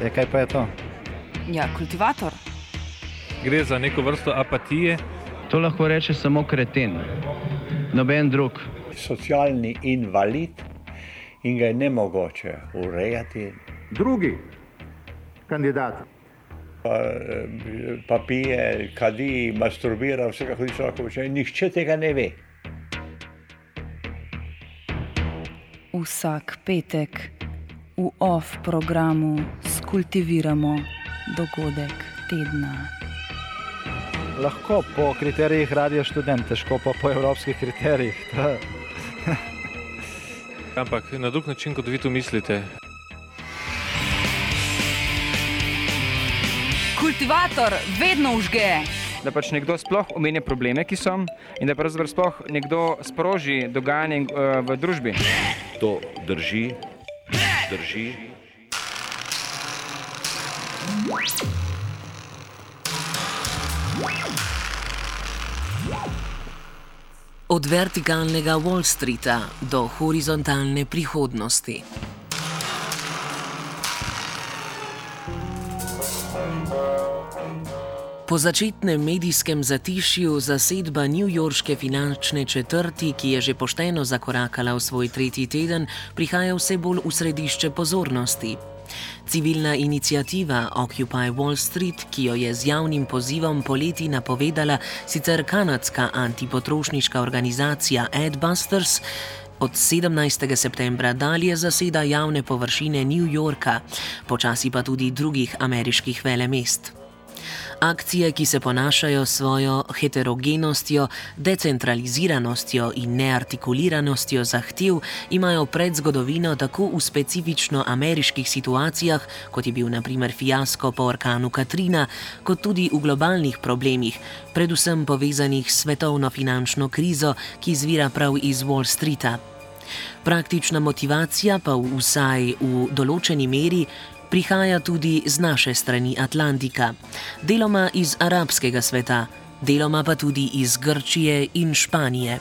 Kaj pa je to? Ja, kultivator. Gre za neko vrsto apatije. To lahko reče samo kreten, noben drug. Socialni invalid in ga je nemogoče urejati. Drugi kandidat. Pa pije, kadi, masturbira, vsega hudiča lahko počne. Nihče tega ne ve. Vsak petek v OFF programu skultiviramo dogodek tedna. Lahko po kriterijih Radio Študent, težko pa po evropskih kriterijih. Ampak na drug način, kot vi to mislite. Kultivator vedno vžge. Da pač nekdo sploh omenja probleme, ki so, in da pravzaprav sploh nekdo sproži dogajanje v družbi. To drži. Od vertikalnega Wall Streeta do horizontalne prihodnosti. Po začetnem medijskem zatišju zasedba newyorške finančne četrti, ki je že pošteno zakorakala v svoj tretji teden, prihaja vse bolj v središče pozornosti. Civilna iniciativa Occupy Wall Street, ki jo je z javnim pozivom poleti napovedala sicer kanadska antipotrošniška organizacija Adbusters, od 17. septembra dalje zaseda javne površine New Yorka, počasi pa tudi drugih ameriških velemest. Akcije, ki se ponašajo s svojo heterogenostjo, decentraliziranostjo in neartikuliranostjo zahtev, imajo predzgodovino tako v specifično ameriških situacijah, kot je bil na primer fiasko po orkanu Katrina, kot tudi v globalnih problemih, predvsem povezanih s svetovno finančno krizo, ki izvira prav iz Wall Streeta. Praktična motivacija pa vsaj v določeni meri prihaja tudi z naše strani Atlantika, deloma iz arabskega sveta, deloma pa tudi iz Grčije in Španije.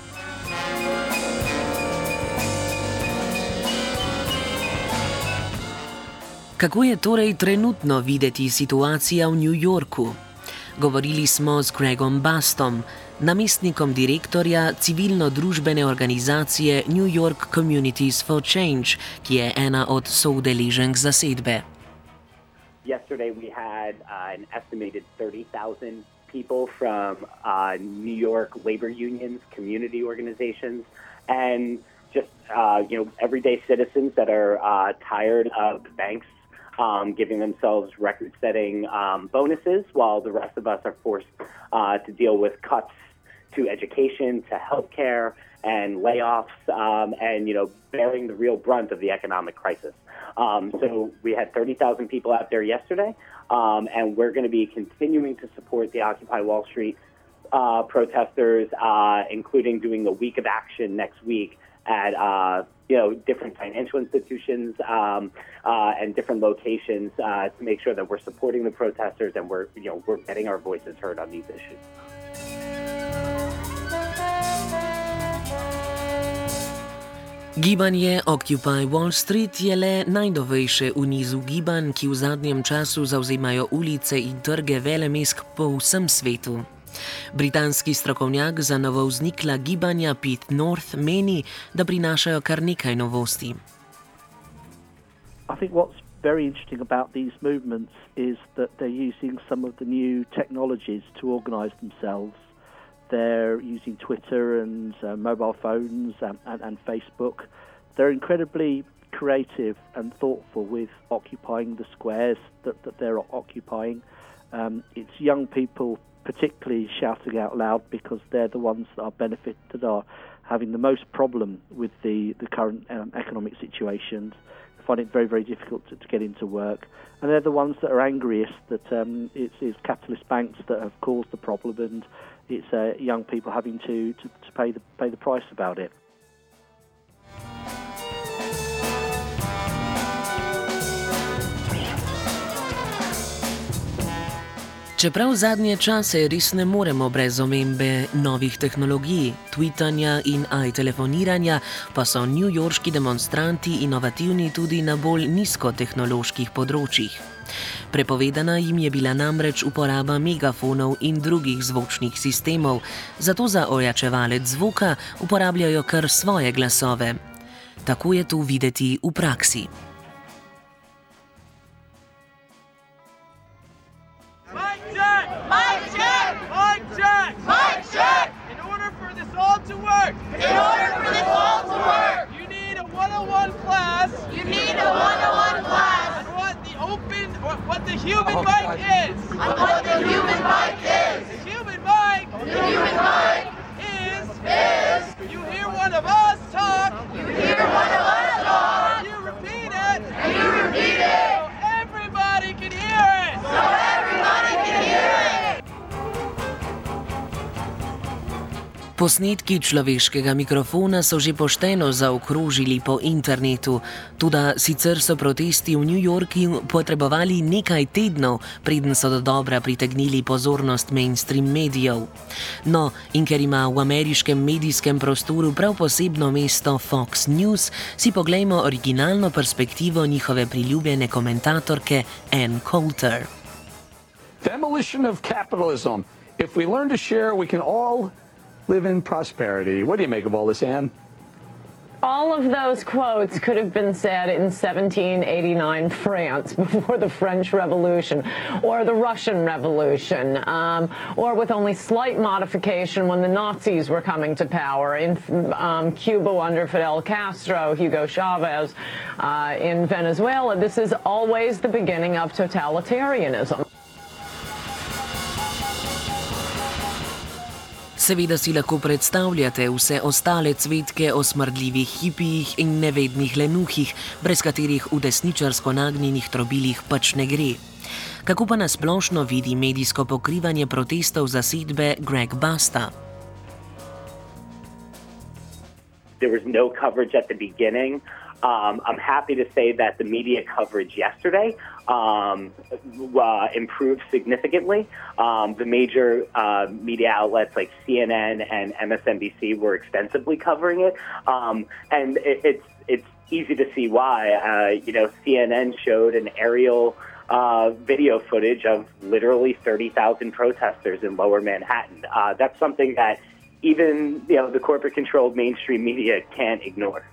Kako je torej trenutno videti situacija v New Yorku? Govorili smo z Gregom Bustom, namestnikom direktorja civilno-družbene organizacije New York Communities for Change, ki je ena od soudeleženk zasedbe. Yesterday we had an estimated 30,000 people from New York labor unions, community organizations, and just everyday citizens that are tired of banks giving themselves record-setting bonuses, while the rest of us are forced to deal with cuts to education, to healthcare, and layoffs, and bearing the real brunt of the economic crisis. So we had 30,000 people out there yesterday, and we're going to be continuing to support the Occupy Wall Street protesters, including doing a week of action next week at different financial institutions and different locations to make sure that we're supporting the protesters and we're getting our voices heard on these issues. Gibanje Occupy Wall Street je le najnovejše v nizu gibanj, ki v zadnjem času zavzemajo ulice in trge velemest po vsem svetu. Britanski strokovnjak za novovznikla gibanja Pete North meni, da prinašajo kar nekaj novosti. I think what's very interesting about these movements is that they're using some of the new technologies to organize themselves. They're using Twitter and mobile phones and Facebook. They're incredibly creative and thoughtful with occupying the squares that they're occupying. It's young people particularly shouting out loud because they're the ones that are having the most problem with the current economic situations. They find it very, very difficult to get into work. And they're the ones that are angriest that it's capitalist banks that have caused the problem, and it's young people having to pay the price about it. Čeprav zadnje čase res ne moremo brez omembe novih tehnologij, tweetanja in telefoniranja, pa so newyorški demonstranti inovativni tudi na bolj nizkotehnoloških področjih. Prepovedana jim je bila namreč uporaba megafonov in drugih zvočnih sistemov, zato za ojačevalec zvoka uporabljajo kar svoje glasove. Tako je to videti v praksi. What the human mic is. And what the human mic is. The human mic. The human mic is. You hear one of us talk. You hear one of us talk. And you repeat it. And you repeat it. So everybody can hear it. So everybody can hear it. Posnetki človeškega mikrofona so že pošteno zaokrožili po internetu, toda sicer so protesti v New Yorku potrebovali nekaj tednov, preden so dodobra pritegnili pozornost mainstream medijev. No, in ker ima v ameriškem medijskem prostoru prav posebno mesto Fox News, si poglejmo originalno perspektivo njihove priljubljene komentatorke Ann Coulter. Demolition of capitalism. If we learn to share, we can all live in prosperity. What do you make of all this, Anne? All of those quotes could have been said in 1789 France before the French Revolution or the Russian Revolution, or with only slight modification when the Nazis were coming to power in Cuba under Fidel Castro, Hugo Chavez, in Venezuela. This is always the beginning of totalitarianism. Seveda si lahko predstavljate vse ostale cvetke o smrdljivih hipijih in nevednih lenuhih, brez katerih v desničarsko nagnjenih trobilih pač ne gre. Kako pa nasplošno vidi medijsko pokrivanje protestov zasedbe Greg Basta? There was no coverage at the beginning. I'm happy to say that the media coverage yesterday improved significantly. The major media outlets like CNN and MSNBC were extensively covering it, and it's easy to see why. CNN showed an aerial video footage of literally 30,000 protesters in Lower Manhattan. That's something that even the corporate-controlled mainstream media can't ignore.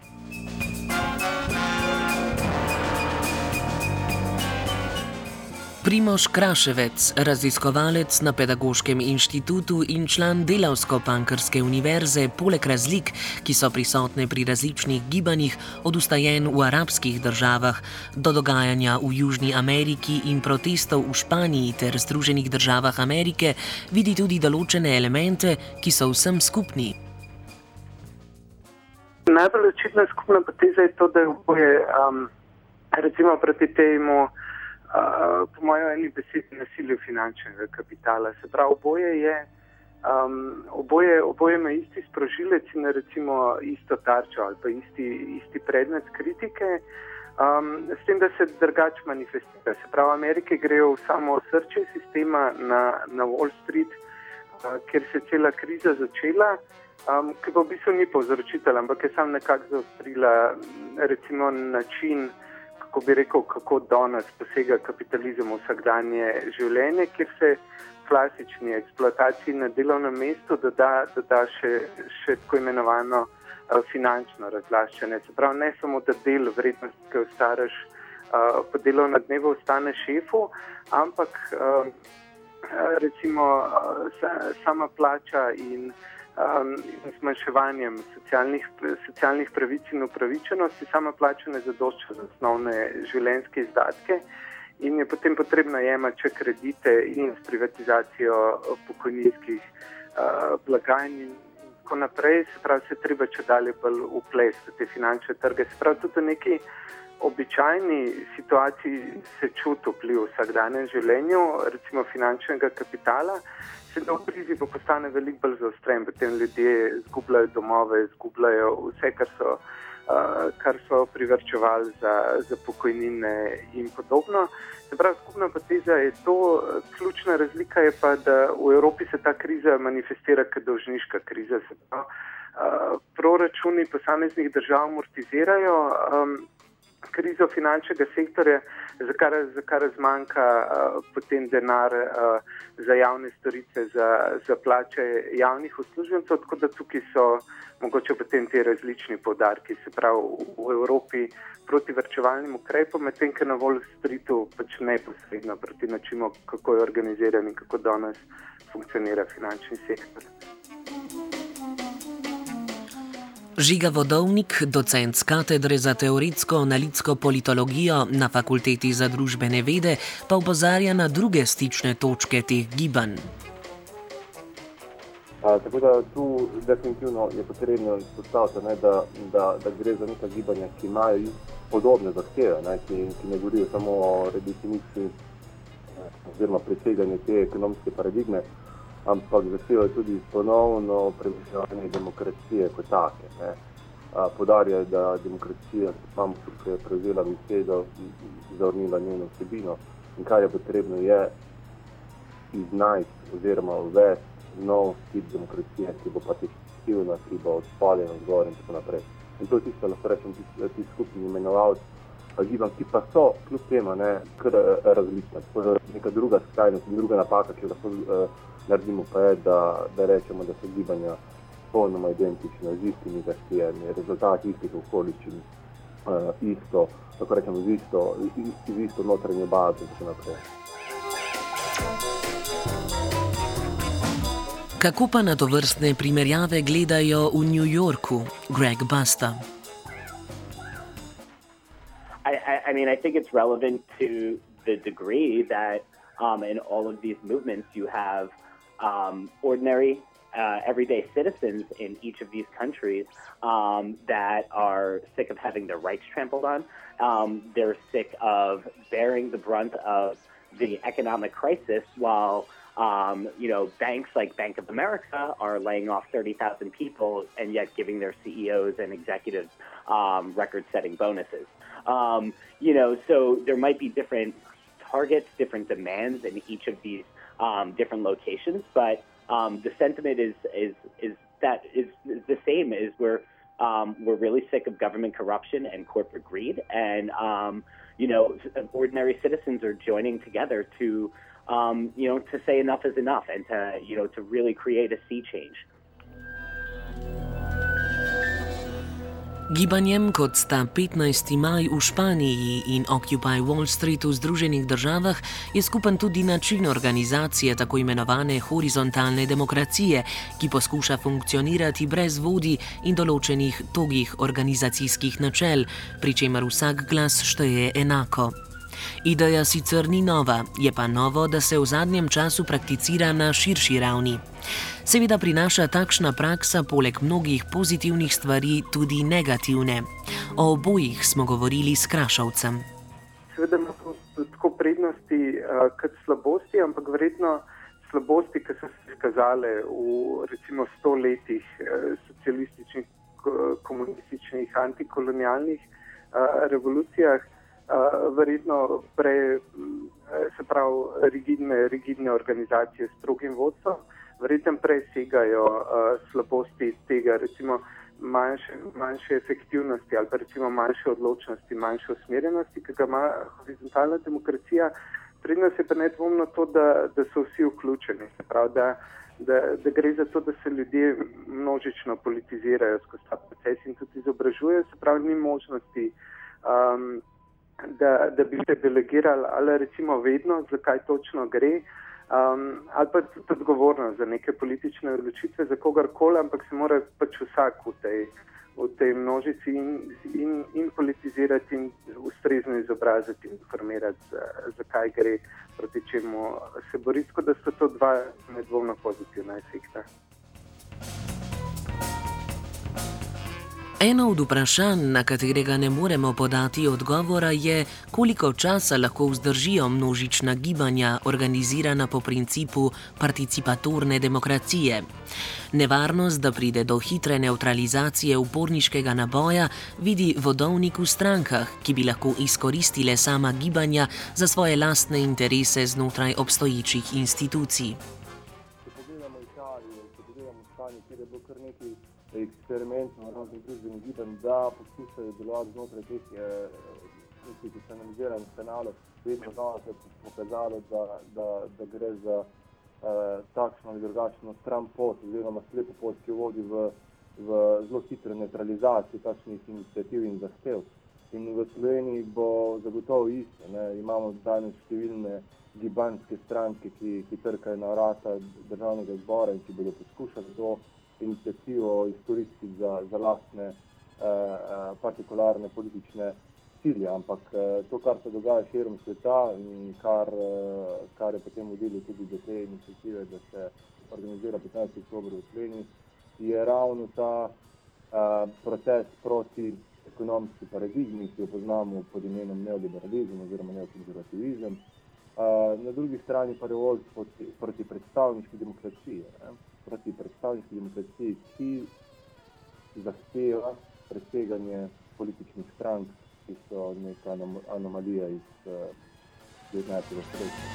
Primož Kraševec, raziskovalec na Pedagoškem inštitutu in član Delavsko-Pankrske univerze, poleg razlik, ki so prisotne pri različnih gibanjih, od ustajenj v arabskih državah do dogajanja v Južni Ameriki in protestov v Španiji ter Združenih državah Amerike, vidi tudi določene elemente, ki so vsem skupni. Najbolj očitna skupna poteza je to, da je recimo proti temu po mojem eni besedi nasilju finančnega kapitala. Se pravi, oboje ima isti sprožilec in recimo isto tarčo ali pa isti predmet kritike, s tem, da se drugače manifestira. Se pravi, Amerike grejo v samo srce sistema na Wall Street, kjer se je cela kriza začela, ki pa v bistvu ni povzročitelj, ampak je sam nekako zaostrila recimo način, kako bi rekel, kako danes posega kapitalizem v vsakdanje življenje, kjer se klasični eksploataciji na delovnem mestu doda še tako imenovano finančno razlaščanje. Se pravi, ne samo, da del vrednosti, ki jo ustvarjaš po delovnem dnevu, ostane šefu, ampak recimo sama plača in zmanjševanjem socialnih pravic in upravičenosti, sama plača ne zadošča za osnovne življenjske izdatke in je potem potrebno jemati še kredite in s privatizacijo pokojninskih blagajn in tako naprej. Se pravi, se treba čedalje bolj vplesti v te finančne trge. Se pravi, tudi v neki običajni situaciji se čuti vpliv v vsakdanjem življenju, recimo finančnega kapitala. V krizi pa postane veliko bolj zaostren, potem ljudje izgubljajo domove, izgubljajo vse, kar so privrčevali za pokojnine in podobno. Se pravi, skupna poteza je to, ključna razlika je pa, da v Evropi se ta kriza manifestira kot dolžniška kriza. Se pravi, proračuni posameznih držav amortizirajo krizo finančnega sektorja, za kar zmanjka potem denar za javne storitve, za plače javnih uslužbencev, tako da tukaj so mogoče potem te različni poudarki, se pravi v Evropi proti varčevalnim ukrepom, medtem ko na Wall Streetu pač neposredno proti načinu, kako je organiziran in kako danes funkcionira finančni sektor. Žiga Vodovnik, docent z katedre za teoretsko-analitsko politologijo na Fakulteti za družbene vede, pa opozarja na druge stične točke teh gibanj. Tako da tu definitivno je potrebno izpostaviti, da gre za neka gibanja, ki imajo podobne zahteve, ki ne govorijo samo o redefiniciji oziroma preseganje te ekonomske paradigme, ampak zahtevajo tudi ponovno premišljanje demokracije kot take. Podarjajo, da demokracija samo tukaj je prevzela besedo, zavrnila njeno vsebino in kar je potrebno je iznajti oziroma uvesti nov tip demokracije, ki bo participativna, ki bo odspaljen odgovor in tako naprej. In to je tisto, lahko rečem, ti skupni imenovalci gibanj, ki pa so kljub temu kar različna. Neka druga skrajnost in druga napaka, ki jo lahko naredimo, pa je, da rečemo, da so gibanja popolnoma identična, z istimi zahtevami, rezultati istih okoliščin, isto, lahko rečemo, z isto notranjo bazo in tako naprej. Kako pa na tovrstne primerjave gledajo v New Yorku? Greg Basta. I mean, I think it's relevant to the degree that in all of these movements you have ordinary, everyday citizens in each of these countries that are sick of having their rights trampled on. They're sick of bearing the brunt of the economic crisis while banks like Bank of America are laying off 30,000 people and yet giving their CEOs and executives record-setting bonuses. So there might be different targets, different demands in each of these different locations, but the sentiment is the same. Is we're really sick of government corruption and corporate greed, and ordinary citizens are joining together to say enough is enough and to really create a sea change. Gibanjem, kot sta 15. maj v Španiji in Occupy Wall Street v Združenih državah, je skupen tudi način organizacije tako imenovane horizontalne demokracije, ki poskuša funkcionirati brez vodij in določenih togih organizacijskih načel, pri čemer vsak glas šteje enako. Ideja sicer ni nova, je pa novo, da se v zadnjem času prakticira na širši ravni. Seveda prinaša takšna praksa poleg mnogih pozitivnih stvari tudi negativne. O obojih smo govorili s Krašovcem. Seveda ima to tako prednosti kot slabosti, ampak verjetno slabosti, ki so se izkazale v recimo 100 letih socialističnih, komunističnih, antikolonialnih revolucijah, verjetno rigidne organizacije s strogim vodstvom, verjetno presegajo slabosti tega, recimo manjše efektivnosti ali pa recimo manjše odločnosti, manjše usmerjenosti, ki ga ima horizontalna demokracija. Prednost je pa nedvomno to, da so vsi vključeni, se pravi, da gre za to, da se ljudje množično politizirajo skozi ta proces in tudi izobražujejo, se pravi, ni možnosti da bi se delegirali ali recimo vedno, zakaj točno gre, ali pa tudi odgovornost za neke politične odločitve za kogarkoli, ampak se mora pač vsak v tej množici in politizirati in ustrezno izobraziti in informirati, zakaj gre, proti čemu se bori, tako da so to dva nedvomno pozitivna efekta. Eno od vprašanj, na katerega ne moremo podati odgovora, je, koliko časa lahko vzdržijo množična gibanja, organizirana po principu participatorne demokracije. Nevarnost, da pride do hitre nevtralizacije uporniškega naboja, vidi Vodovnik v strankah, ki bi lahko izkoristile sama gibanja za svoje lastne interese znotraj obstoječih institucij. Eksperimentov raznih družbenih gibanj, da poskušajo delovati znotraj teh institucionaliziranih kanalov, vedno znova se je pokazalo, da gre za takšno ali drugačno stran pot oziroma slepo pot, ki vodi v zelo hitro neutralizacijo takšnih iniciativ in zahtev. In v Sloveniji bo zagotovo isto. Imamo danes številne gibanske stranke, ki trkajo na vrata državnega zbora in ki bodo poskušali to inicijativo izkoristiti za lastne partikularne politične cilje. Ampak to, kar se dogaja širom sveta in kar je potem vodilo tudi do te inicijative, da se organizira 15. oktober v Sloveniji, je ravno ta protest proti ekonomski paradigmi, ki jo poznamo pod imenom neoliberalizem oziroma neokonzervativizem. Na drugi strani pa revolt proti predstavniški demokraciji. Proti predstavniški demokraciji, ki zahteva preseganje političnih strank, ki so neka anomalija iz 19. stoletja.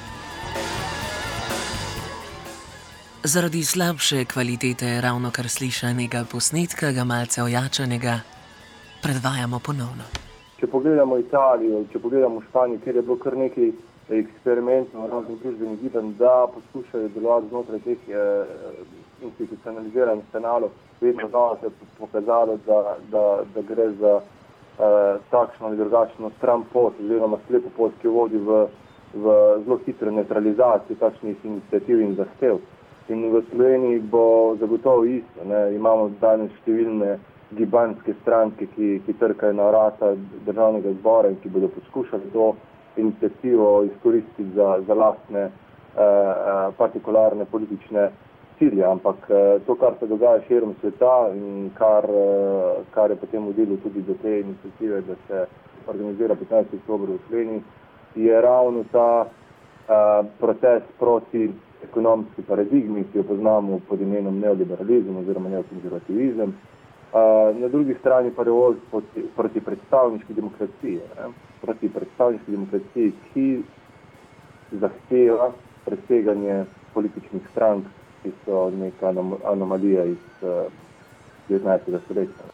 Zaradi slabše kvalitete ravnokar slišanega posnetka, ga malce ojačanega, predvajamo ponovno. Če pogledamo Italijo, če pogledamo Španijo, kjer je bilo kar nekaj eksperimentov raznih družbenih gibanj, da poskušajo delovati znotraj teh institucionaliziranih kanalov, vedno znova se je pokazalo, da gre za takšno ali drugačno stran pot oziroma slepo pot, ki vodi v zelo hitro neutralizacijo takšnih iniciativ in zahtev. In v Sloveniji bo zagotovo isto. Imamo danes številne gibanske stranke, ki trkajo na vrata državnega zbora in ki bodo poskušali to inicijativo izkoristiti za lastne partikularne politične cilje. Ampak to, kar se dogaja širom sveta in kar je potem vodilo tudi do te inicijative, da se organizira 15. oktober v Sloveniji, je ravno ta protest proti ekonomski paradigmi, ki jo poznamo pod imenom neoliberalizem oziroma neokonzervativizem. Na drugi strani pa revolt proti predstavniški demokraciji. Proti predstavniški demokraciji, ki zahteva preseganje političnih strank, ki so neka anomalija iz 19. stoletja.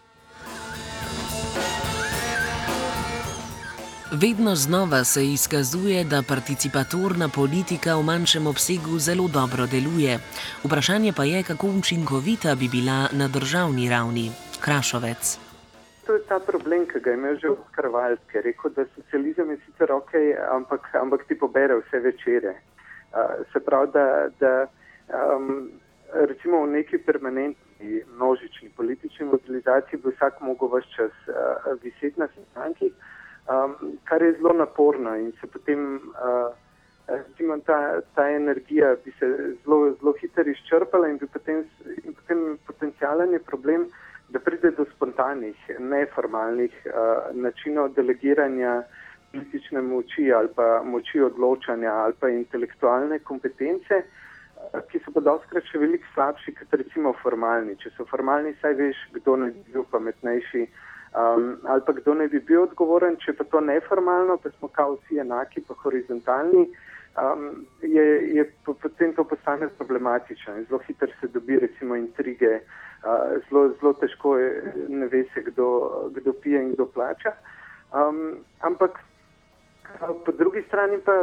Vedno znova se izkazuje, da participatorna politika v manjšem obsegu zelo dobro deluje. Vprašanje pa je, kako učinkovita bi bila na državni ravni. Krašovec. To je ta problem, ki ga je imel že Oskar Wilde, ki je rekel, da socializem je sicer okej, ampak ti pobere vse večere. Se pravi, da recimo v neki permanentni množični politični mobilizaciji bi vsak mogel ves čas viseti na sestankih, kar je zelo naporno in se potem recimo ta energija bi se zelo hitro izčrpala in potem potencialen je problem, da pride do spontanih, neformalnih načinov delegiranja politične moči ali pa moči odločanja ali pa intelektualne kompetence, ki so pa dostikrat še veliko slabši kot recimo formalni. Če so formalni, saj veš, kdo ne bi bil pametnejši ali pa kdo ne bi bil odgovoren, če pa to neformalno, pa smo kao vsi enaki pa horizontalni, je potem to postane problematično in zelo hitro se dobi recimo intrige, zelo težko ne ve se, kdo pije in kdo plača. Ampak po drugi strani pa,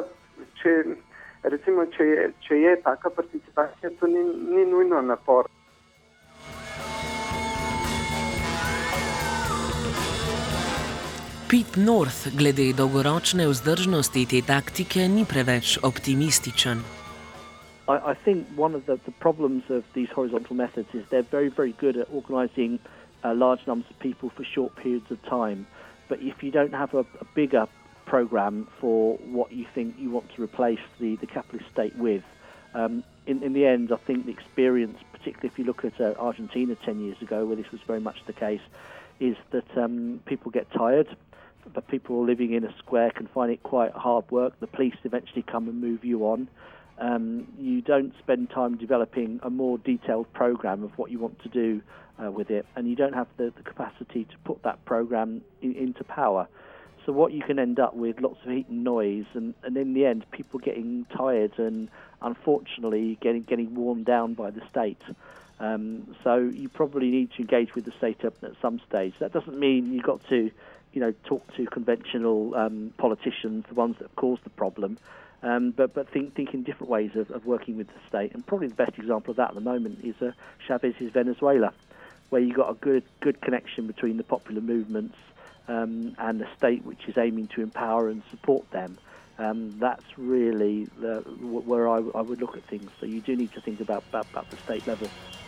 če je taka participacija, to ni nujno napor. Pete North glede dolgoročne vzdržnosti te taktike ni preveč optimističen. I think one of the problems of these horizontal methods is they're very, very good at organising large numbers of people for short periods of time. But if you don't have a bigger program for what you think you want to replace the capitalist state with, in the end, I think the experience, particularly if you look at Argentina 10 years ago, where this was very much the case, is that people get tired. But people living in a square can find it quite hard work. The police eventually come and move you on. You don't spend time developing a more detailed program of what you want to do with it, and you don't have the capacity to put that program into power. So what you can end up with, lots of heat and noise, and in the end, people getting tired and unfortunately getting worn down by the state. So you probably need to engage with the state at some stage. That doesn't mean you've got to talk to conventional politicians, the ones that have caused the problem, but think in different ways of working with the state. And probably the best example of that at the moment is Chavez's Venezuela, where you got a good connection between the popular movements and the state, which is aiming to empower and support them. That's really where I would look at things. So you do need to think about the state level.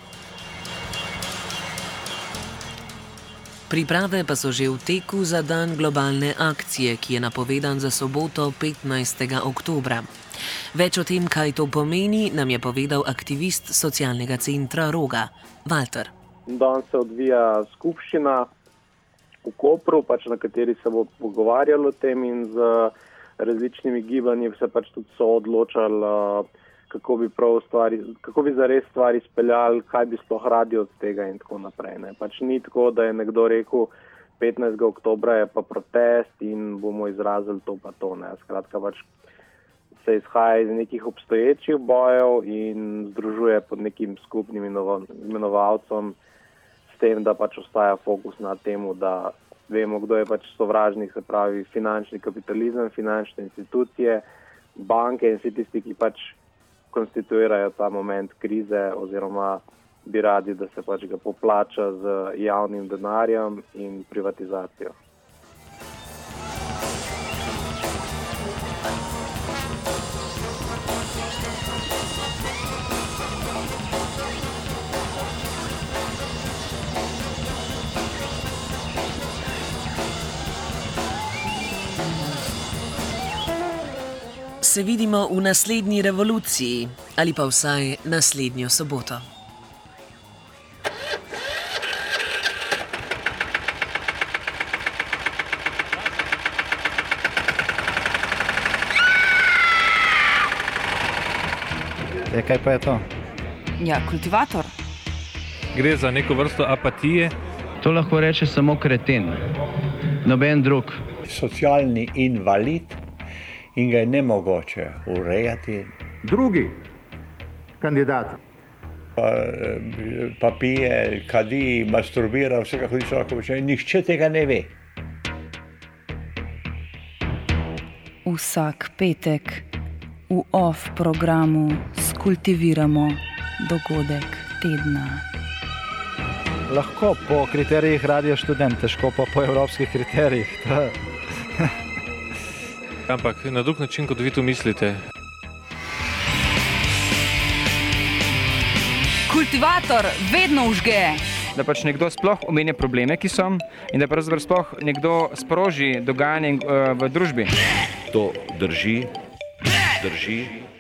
Priprave pa so že v teku za dan globalne akcije, ki je napovedan za soboto 15. oktobra. Več o tem, kaj to pomeni, nam je povedal aktivist socialnega centra Roga, Walter. Danes se odvija skupščina v Kopru, na kateri se bo pogovarjalo o tem in z različnimi gibanji se tudi so odločali, kako bi zares stvari speljali, kaj bi sploh radi od tega in tako naprej. Ni tako, da je nekdo rekel, 15. oktobra je pa protest in bomo izrazili to pa to. Skratka, se izhaja iz nekih obstoječih bojev in združuje pod nekim skupnim imenovalcem s tem, da ostaja fokus na temu, da vemo, kdo je sovražnik, se pravi finančni kapitalizem, finančne institucije, banke in vsi tisti, ki konstituirajo ta moment krize oziroma bi radi, da se ga poplača z javnim denarjem in privatizacijo. Se vidimo v naslednji revoluciji ali pa vsaj naslednjo soboto. Kaj pa je to? Ja, kultivator. Gre za neko vrsto apatije. To lahko reče samo kreten, noben drug. Socialni invalid in ga je nemogoče urejati. Drugi kandidat. Pa pije, kadi, masturbira, vsega hodi človeka počne. Nihče tega ne ve. Vsak petek v OFF programu skultiviramo dogodek tedna. Lahko po kriterijih Radio Študent, težko pa po evropskih kriterijih. Ampak na drug način, kot vi to mislite. Kultivator vedno vžge. Da nekdo sploh omenja probleme, ki so, in da pravzaprav sploh nekdo sproži dogajanje v družbi. To drži.